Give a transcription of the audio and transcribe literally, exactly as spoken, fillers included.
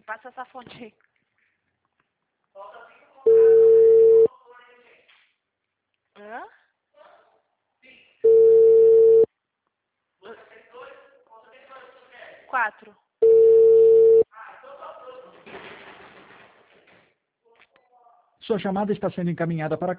Passa essa fonte aí. Hã? Quatro. Sua chamada está sendo encaminhada para